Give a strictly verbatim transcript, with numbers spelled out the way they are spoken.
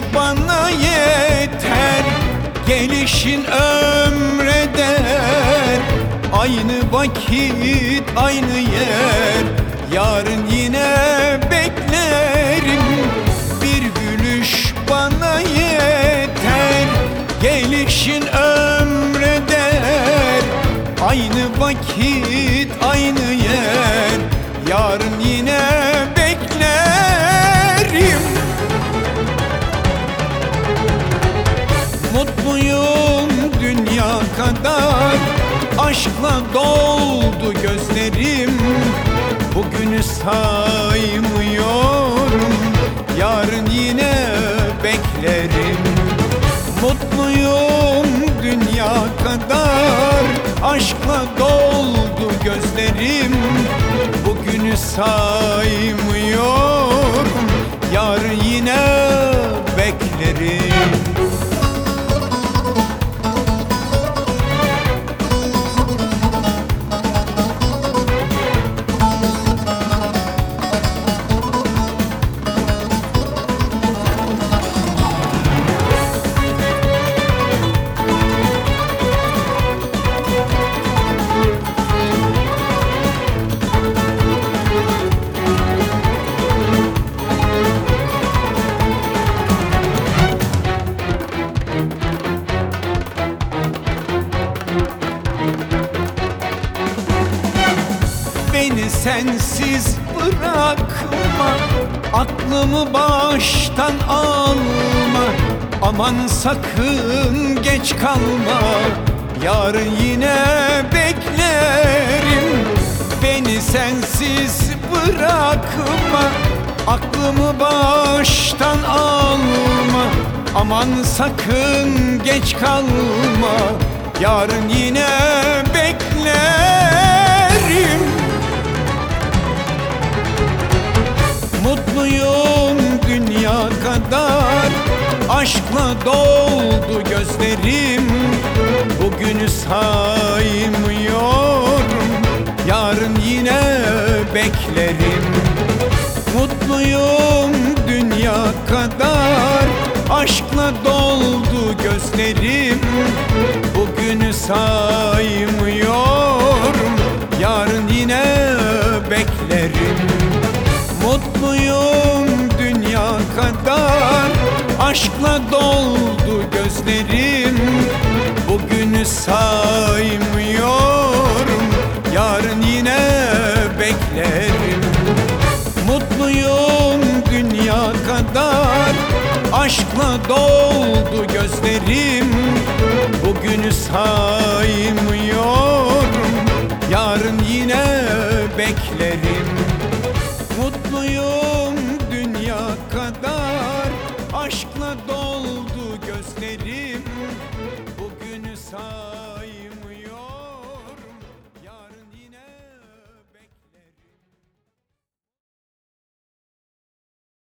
bana yeter, gelişin ömreder. Aynı vakit aynı yer, yarın yine beklerim. Bir gülüş bana yeter, gelişin ömreder. Aynı vakit aynı yer, yarın yine beklerim. Mutluyum dünya kadar, aşkla doldu gözlerim. Bugünü saymıyorum, yarın yine beklerim. Mutluyum dünya kadar, aşkla doldu gözlerim. Bugünü saymıyorum, yarın yine beklerim. Beni sensiz bırakma, aklımı baştan alma. Aman sakın geç kalma, yarın yine beklerim. Beni sensiz bırakma, aklımı baştan alma. Aman sakın geç kalma, yarın yine beklerim. Mutluyum dünya kadar, aşkla doldu gözlerim. Bugünü saymıyorum, yarın yine beklerim. Mutluyum dünya kadar, aşkla doldu gözlerim. Bugünü saymıyorum, yarın yine beklerim. Mutluyum dünya kadar, aşkla doldu gözlerim. Bugünü saymıyorum, yarın yine beklerim. Mutluyum dünya kadar, aşkla doldu gözlerim. Bugünü saymıyorum, yarın yine beklerim.